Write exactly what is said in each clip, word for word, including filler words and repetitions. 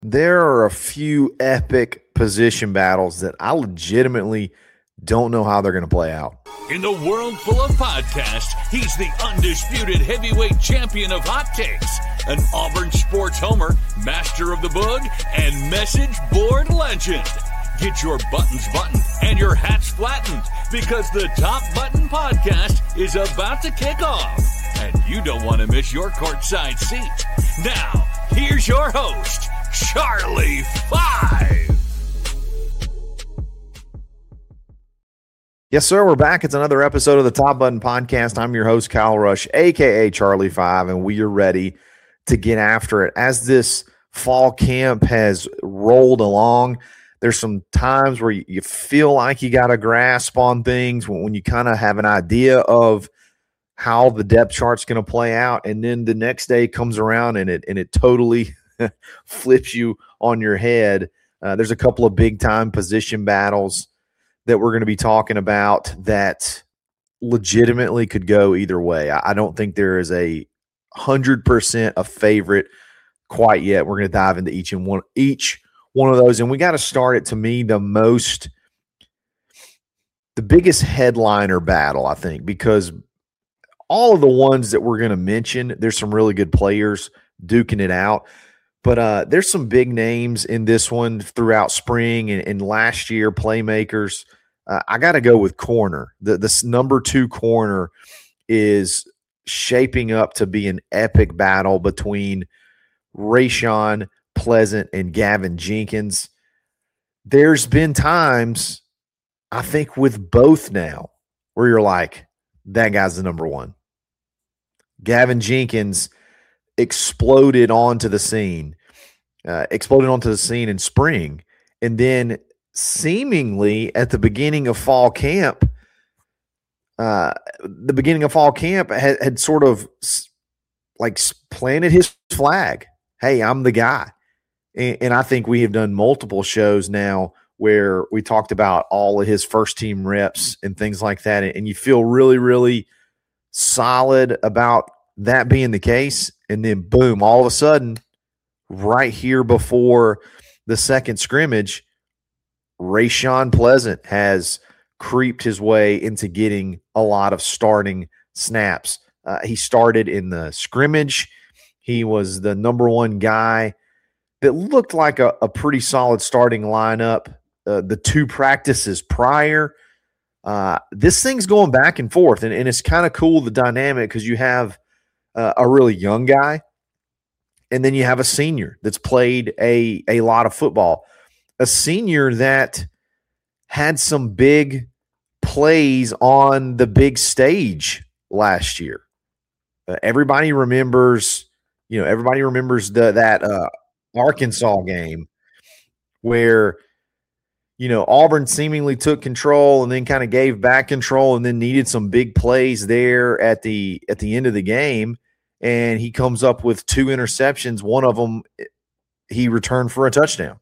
there are a few epic position battles that I legitimately don't know how they're going to play out. In the world full of podcasts, he's the undisputed heavyweight champion of hot takes, an Auburn sports homer, master of the boog, and message board legend. Get your buttons buttoned and your hats flattened because the Top Button Podcast is about to kick off. And you don't want to miss your courtside seat. Now, here's your host, Charlie Five. Yes, sir. We're back. It's another episode of the Top Button Podcast. I'm your host, Kyle Rush, a k a. Charlie Five, and we are ready to get after it. As this fall camp has rolled along, there's some times where you feel like you got a grasp on things when, when you kind of have an idea of how the depth chart's going to play out, and then the next day comes around and it and it totally flips you on your head. Uh, there's a couple of big-time position battles that we're going to be talking about that legitimately could go either way. I, I don't think there is a one hundred percent a favorite quite yet. We're going to dive into each and one each one of those, and we got to start it, to me, the most the biggest headliner battle, I think, because all of the ones that we're going to mention, there's some really good players duking it out. But uh, there's some big names in this one throughout spring and, and last year, playmakers. Uh, I got to go with corner. The This number two corner is shaping up to be an epic battle between Rashawn Pleasant and Gavin Jenkins. There's been times, I think, with both now where you're like, that guy's the number one. Gavin Jenkins exploded onto the scene, uh, exploded onto the scene in spring. And then seemingly at the beginning of fall camp, uh, the beginning of fall camp had, had sort of like planted his flag. Hey, I'm the guy. And, and I think we have done multiple shows now where we talked about all of his first team reps and things like that. And you feel really, really solid about that being the case. And then boom, all of a sudden, right here before the second scrimmage, Rashawn Pleasant has creeped his way into getting a lot of starting snaps. Uh, he started in the scrimmage. He was the number one guy that looked like a, a pretty solid starting lineup. Uh, the two practices prior, uh, this thing's going back and forth, and, and it's kind of cool, the dynamic, because you have uh, a really young guy, and then you have a senior that's played a, a lot of football, a senior that had some big plays on the big stage last year. Uh, everybody remembers, you know, everybody remembers the that uh, Arkansas game where, you know, Auburn seemingly took control and then kind of gave back control and then needed some big plays there at the at the end of the game. And he comes up with two interceptions. One of them he returned for a touchdown.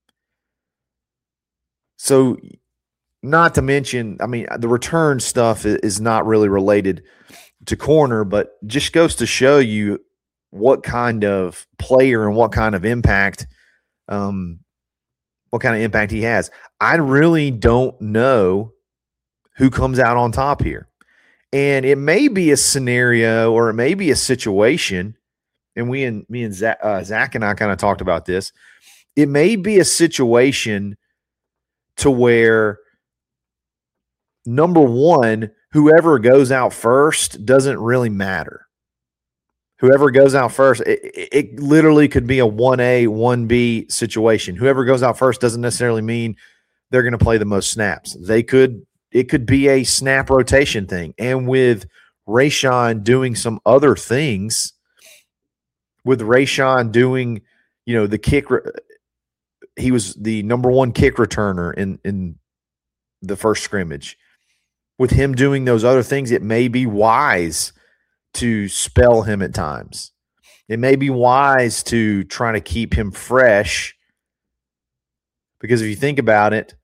So not to mention, I mean, the return stuff is not really related to corner, but just goes to show you what kind of player and what kind of impact um, what kind of impact he has. I really don't know who comes out on top here. And it may be a scenario or it may be a situation, and we and me and Zach, uh, Zach and I kind of talked about this. It may be a situation to where, number one, whoever goes out first doesn't really matter. Whoever goes out first, it, it literally could be a one A, one B situation. Whoever goes out first doesn't necessarily mean they're going to play the most snaps. They could, it could be a snap rotation thing. And with Rashawn doing some other things, with Rashawn doing, you know, the kick, he was the number one kick returner in, in the first scrimmage. With him doing those other things, it may be wise to spell him at times. It may be wise to try to keep him fresh, because if you think about it,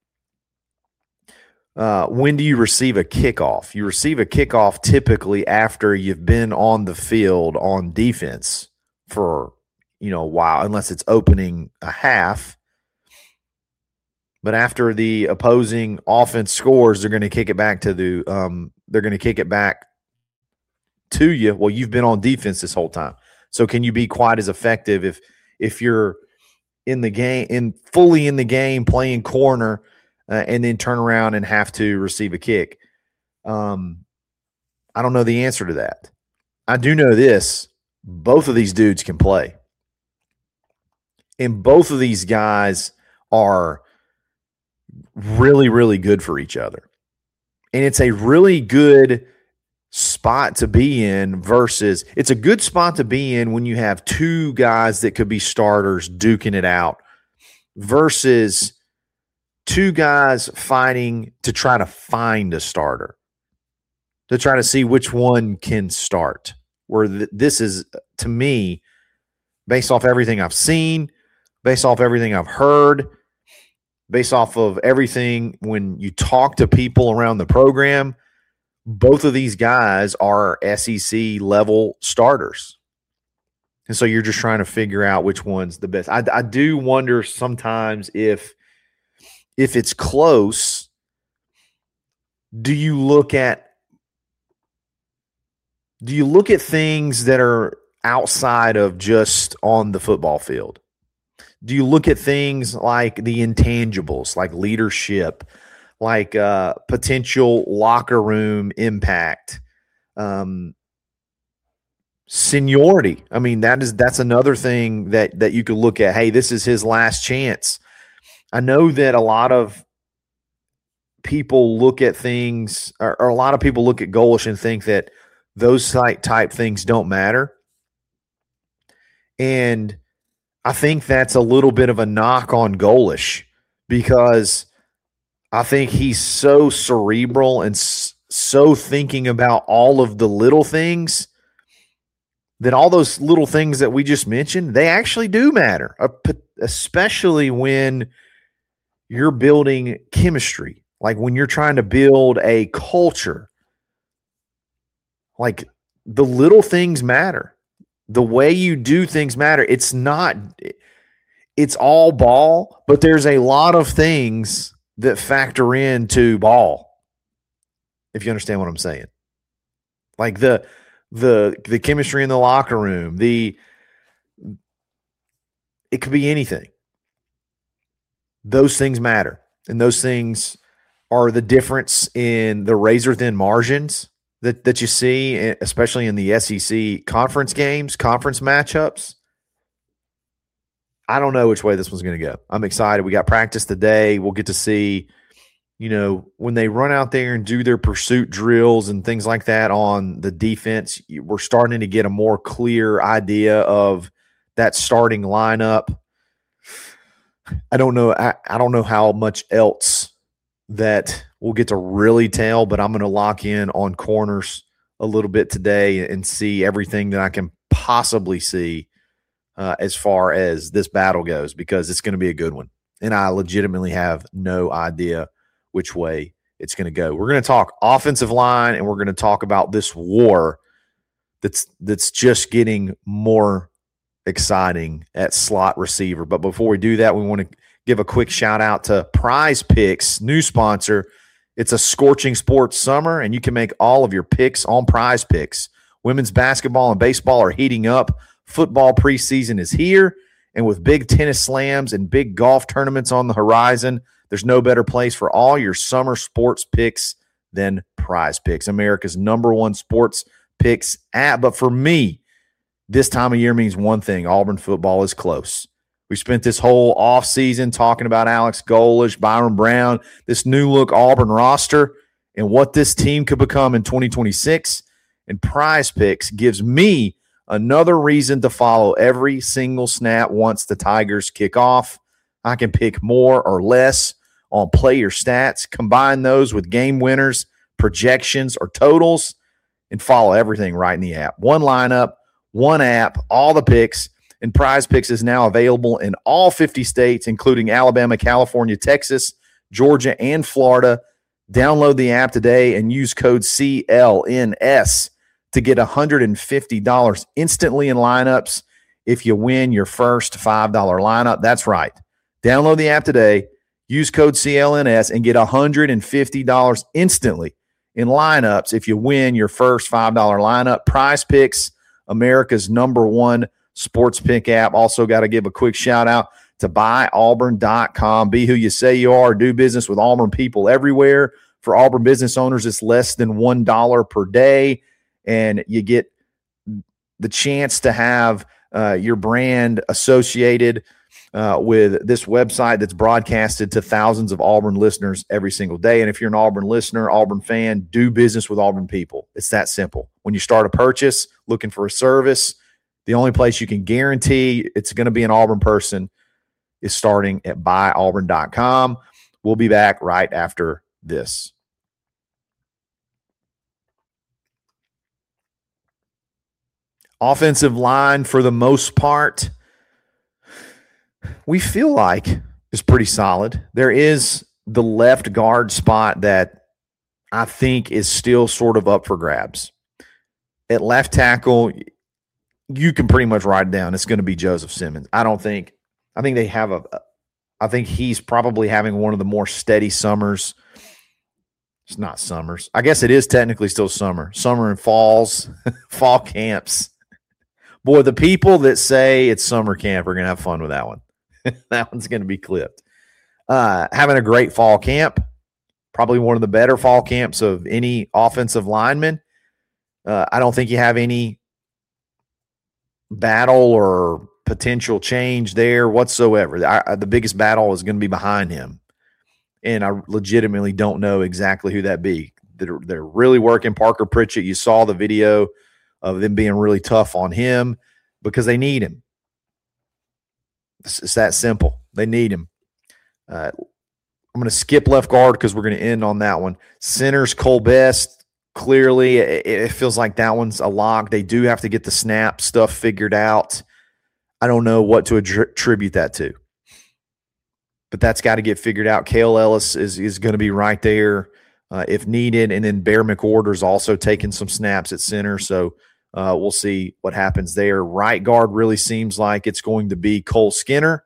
uh, when do you receive a kickoff? You receive a kickoff typically after you've been on the field on defense for you know, a while, unless it's opening a half. But after the opposing offense scores, they're going to kick it back to the um, they're going to kick it back to you. Well, you've been on defense this whole time. So can you be quite as effective if if you're in the game, in fully in the game, playing corner, uh, and then turn around and have to receive a kick? Um, I don't know the answer to that. I do know this. Both of these dudes can play. And both of these guys are really, really good for each other. And it's a really good spot to be in versus it's a good spot to be in when you have two guys that could be starters duking it out versus two guys fighting to try to find a starter, to try to see which one can start. Where th- this is, to me, based off everything I've seen, based off everything I've heard, based off of everything when you talk to people around the program, both of these guys are S E C level starters. And so you're just trying to figure out which one's the best. I, I do wonder sometimes if, if it's close, do you look at do you look at things that are outside of just on the football field? Do you look at things like the intangibles, like leadership, like uh, potential locker room impact, um, seniority? I mean, that is that's another thing that that you could look at. Hey, this is his last chance. I know that a lot of people look at things, or, or a lot of people look at Golesh and think that those type type things don't matter, and I think that's a little bit of a knock on Golesh because I think he's so cerebral and s- so thinking about all of the little things that all those little things that we just mentioned, they actually do matter, especially when you're building chemistry, like when you're trying to build a culture. Like the little things matter. The way you do things matter. It's not, it's all ball, but there's a lot of things that factor into ball, if you understand what I'm saying. Like the the the chemistry in the locker room, the it could be anything. Those things matter. And those things are the difference in the razor thin margins that, that you see, especially in the S E C conference games, conference matchups. I don't know which way this one's going to go. I'm excited. We got practice today. We'll get to see, you know, when they run out there and do their pursuit drills and things like that on the defense, we're starting to get a more clear idea of that starting lineup. I don't know. I, I don't know how much else that we'll get to really tell, but I'm going to lock in on corners a little bit today and see everything that I can possibly see uh, as far as this battle goes, because it's going to be a good one. And I legitimately have no idea which way it's going to go. We're going to talk offensive line, and we're going to talk about this war that's that's just getting more exciting at slot receiver. But before we do that, we want to give a quick shout out to Prize Picks, new sponsor. It's a scorching sports summer, and you can make all of your picks on Prize Picks. Women's basketball and baseball are heating up. Football preseason is here, and with big tennis slams and big golf tournaments on the horizon, there's no better place for all your summer sports picks than Prize Picks, America's number one sports picks app. But for me, this time of year means one thing: Auburn football is close. We spent this whole offseason talking about Alex Golesh, Byron Brown, this new look Auburn roster, and what this team could become in twenty twenty-six. And Prize Picks gives me another reason to follow every single snap once the Tigers kick off. I can pick more or less on player stats, combine those with game winners, projections, or totals, and follow everything right in the app. One lineup, one app, all the picks. And Prize Picks is now available in all fifty states, including Alabama, California, Texas, Georgia, and Florida. Download the app today and use code C L N S to get one hundred fifty dollars instantly in lineups if you win your first five dollar lineup. That's right. Download the app today, use code C L N S, and get one hundred fifty dollars instantly in lineups if you win your first five dollar lineup. Prize Picks, America's number one sports pick app. Also got to give a quick shout out to buy auburn dot com. Be who you say you are. Do business with Auburn people everywhere. For Auburn business owners, it's less than one dollar per day, and you get the chance to have uh, your brand associated uh, with this website that's broadcasted to thousands of Auburn listeners every single day. And if you're an Auburn listener, Auburn fan, do business with Auburn people. It's that simple. When you start a purchase, looking for a service, the only place you can guarantee it's going to be an Auburn person is starting at buy auburn dot com. We'll be back right after this. Offensive line, for the most part, we feel like is pretty solid. There is the left guard spot that I think is still sort of up for grabs. At left tackle, you can pretty much write it down. It's going to be Joseph Simmons. I don't think – I think they have a – I think he's probably having one of the more steady summers. It's not summers. I guess it is technically still summer. Summer and falls, fall camps. Boy, the people that say it's summer camp are going to have fun with that one. That one's going to be clipped. Uh, having a great fall camp, probably one of the better fall camps of any offensive lineman. Uh, I don't think you have any battle or potential change there whatsoever. I, the biggest battle is going to be behind him, and I legitimately don't know exactly who that be. They're, they're really working Parker Pritchett. You saw the video of them being really tough on him because they need him. It's, it's that simple. They need him. Uh, I'm going to skip left guard because we're going to end on that one. Centers, Cole Best. Clearly, it, it feels like that one's a lock. They do have to get the snap stuff figured out. I don't know what to attribute that to, but that's got to get figured out. Cale Ellis is, is going to be right there uh, if needed, and then Bear McOrder's also taking some snaps at center, so uh, we'll see what happens there. Right guard really seems like it's going to be Cole Skinner.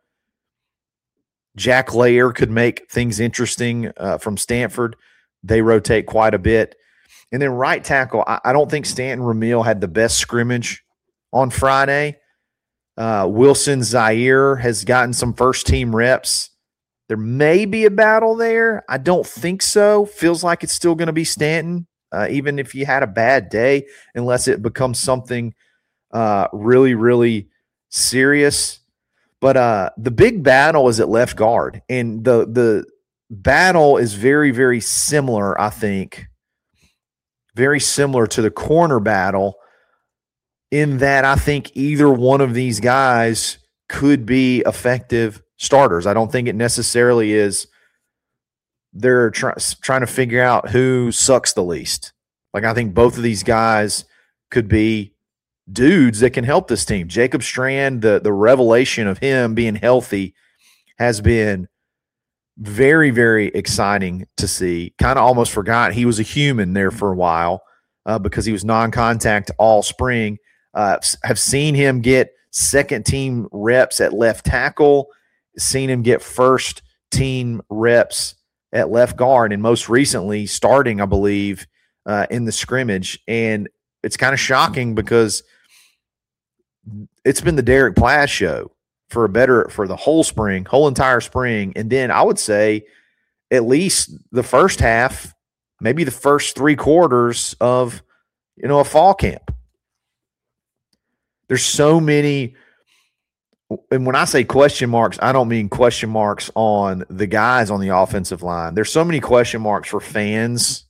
Jack Lair could make things interesting uh, from Stanford. They rotate quite a bit. And then right tackle, I, I don't think Stanton Ramil had the best scrimmage on Friday. Uh, Wilson Zaire has gotten some first-team reps. There may be a battle there. I don't think so. Feels like it's still going to be Stanton, uh, even if you had a bad day, unless it becomes something uh, really, really serious. But uh, the big battle is at left guard, and the the battle is very, very similar, I think, very similar to the corner battle, in that I think either one of these guys could be effective starters. I don't think it necessarily is they're try, trying to figure out who sucks the least. Like, I think both of these guys could be dudes that can help this team. Jacob Strand, the, the revelation of him being healthy has been very, very exciting to see. Kind of almost forgot he was a human there for a while uh, because he was non-contact all spring. Uh, have seen him get second-team reps at left tackle, seen him get first-team reps at left guard, and most recently starting, I believe, uh, in the scrimmage. And it's kind of shocking because it's been the Derek Platt show for a better for the whole spring, whole entire spring. And then I would say at least the first half, maybe the first three quarters of, you know, a fall camp. There's so many, and when I say question marks, I don't mean question marks on the guys on the offensive line. There's so many question marks for fans,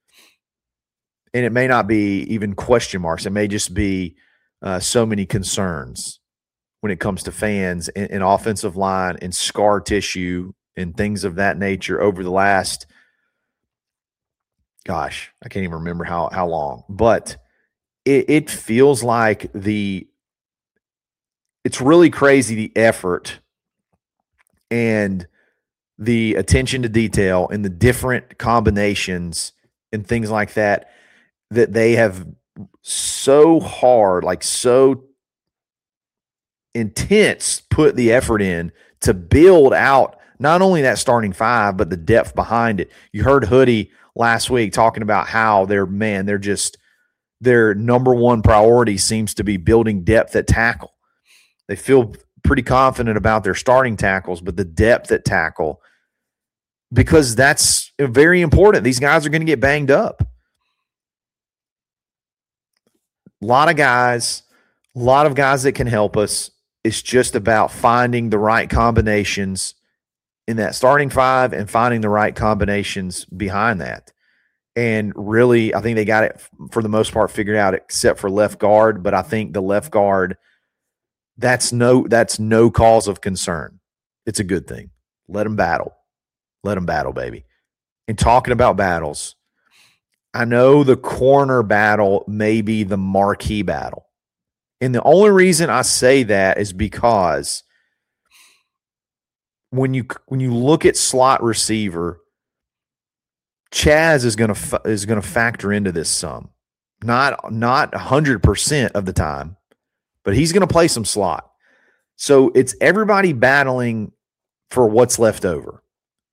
and it may not be even question marks. It may just be uh, so many concerns when it comes to fans and, and offensive line and scar tissue and things of that nature over the last, gosh, I can't even remember how how long, but it, it feels like the it's really crazy, the effort and the attention to detail and the different combinations and things like that that they have so hard, like so intense put the effort in to build out not only that starting five, but the depth behind it. You heard Hoodie last week talking about how they're, man, they're just, their number one priority seems to be building depth at tackle. They feel pretty confident about their starting tackles, but the depth at tackle, because that's very important. These guys are going to get banged up. A lot of guys, a lot of guys that can help us. It's just about finding the right combinations in that starting five and finding the right combinations behind that. And really, I think they got it for the most part figured out, except for left guard. But I think the left guard, that's no, that's no cause of concern. It's a good thing. Let them battle. Let them battle, baby. And talking about battles, I know the corner battle may be the marquee battle. And the only reason I say that is because when you when you look at slot receiver, Chaz is going to is going to factor into this some. Not not one hundred percent of the time, but he's going to play some slot. So it's everybody battling for what's left over.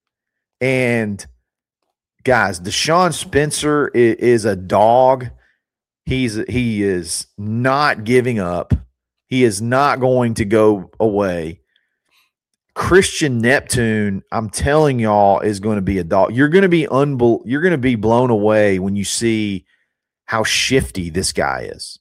And guys, Deshaun Spencer is, is a dog. He's he is not giving up. He is not going to go away. Christian Neptune, I'm telling y'all, is going to be a dog. You're going to be unbel- You're going to be blown away when you see how shifty this guy is.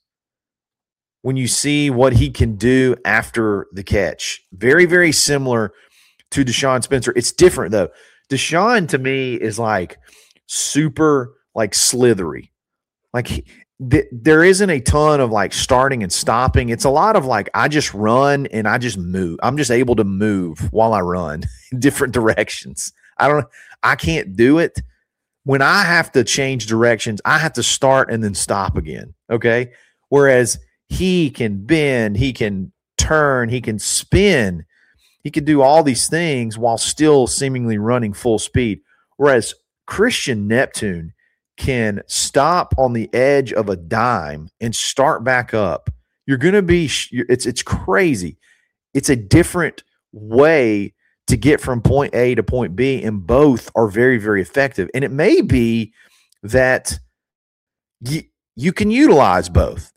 When you see what he can do after the catch, very very similar to Deshaun Spencer. It's different though. Deshaun to me is like super like slithery. Like he, th- there isn't a ton of like starting and stopping. It's a lot of like, I just run and I just move. I'm just able to move while I run in different directions. I don't, I can't do it. When I have to change directions, I have to start and then stop again. Okay. Whereas he can bend, he can turn, he can spin. He can do all these things while still seemingly running full speed. Whereas Christian Neptune can stop on the edge of a dime and start back up. You're going to be – it's it's crazy. It's a different way to get from point A to point B, and both are very, very effective. And it may be that you, you can utilize both.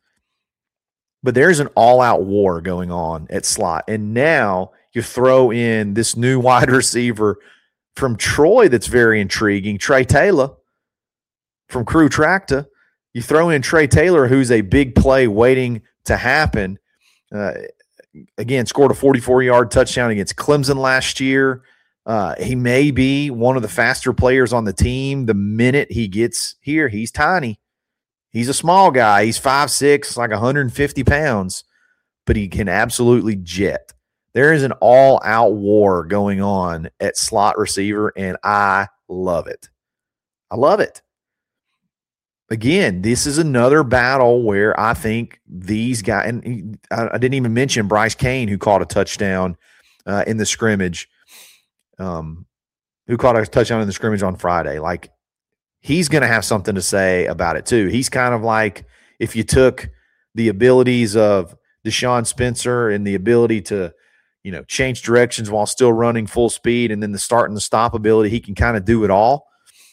But there's an all-out war going on at slot. And now – you throw in this new wide receiver from Troy that's very intriguing, Trey Taylor from Crew Tractor. You throw in Trey Taylor, who's a big play waiting to happen. Uh, again, scored a forty-four-yard touchdown against Clemson last year. Uh, he may be one of the faster players on the team. The minute he gets here, he's tiny. He's a small guy. He's five six, like one hundred fifty pounds, but he can absolutely jet. There is an all-out war going on at slot receiver, and I love it. I love it. Again, this is another battle where I think these guys, and I, I didn't even mention Bryce Kane, who caught a touchdown uh, in the scrimmage, um, who caught a touchdown in the scrimmage on Friday. Like, he's going to have something to say about it too. He's kind of like if you took the abilities of Deshaun Spencer and the ability to, you know, change directions while still running full speed, and then the start and the stop ability, he can kind of do it all.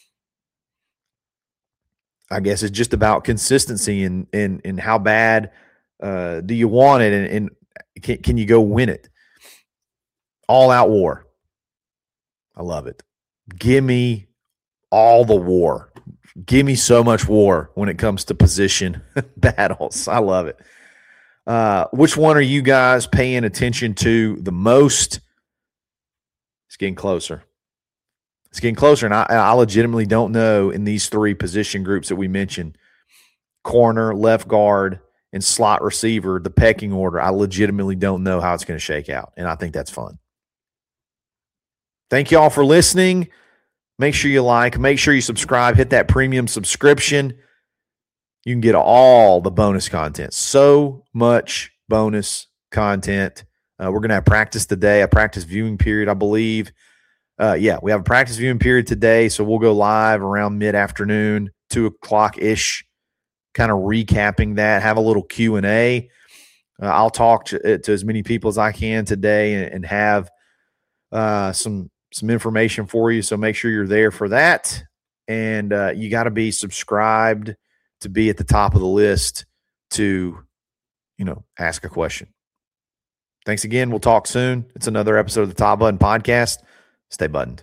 I guess it's just about consistency and and and how bad uh, do you want it, and, and can, can you go win it? All out war. I love it. Give me all the war. Give me so much war when it comes to position battles. I love it. Uh, which one are you guys paying attention to the most? It's getting closer. It's getting closer, and I, I legitimately don't know in these three position groups that we mentioned, corner, left guard, and slot receiver, the pecking order. I legitimately don't know how it's going to shake out, and I think that's fun. Thank you all for listening. Make sure you like, make sure you subscribe, hit that premium subscription. You can get all the bonus content. So much bonus content. Uh, we're going to have practice today, a practice viewing period, I believe. Uh, yeah, we have a practice viewing period today, so we'll go live around mid-afternoon, two o'clock-ish, kind of recapping that, have a little Q and A. Uh, I'll talk to, to as many people as I can today and, and have uh, some some information for you. So make sure you're there for that. And uh, you got to be subscribed to be at the top of the list to, you know, ask a question. Thanks again. We'll talk soon. It's another episode of the Top Button Podcast. Stay buttoned.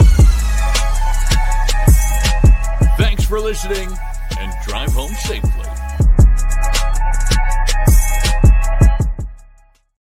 Thanks for listening, and drive home safely.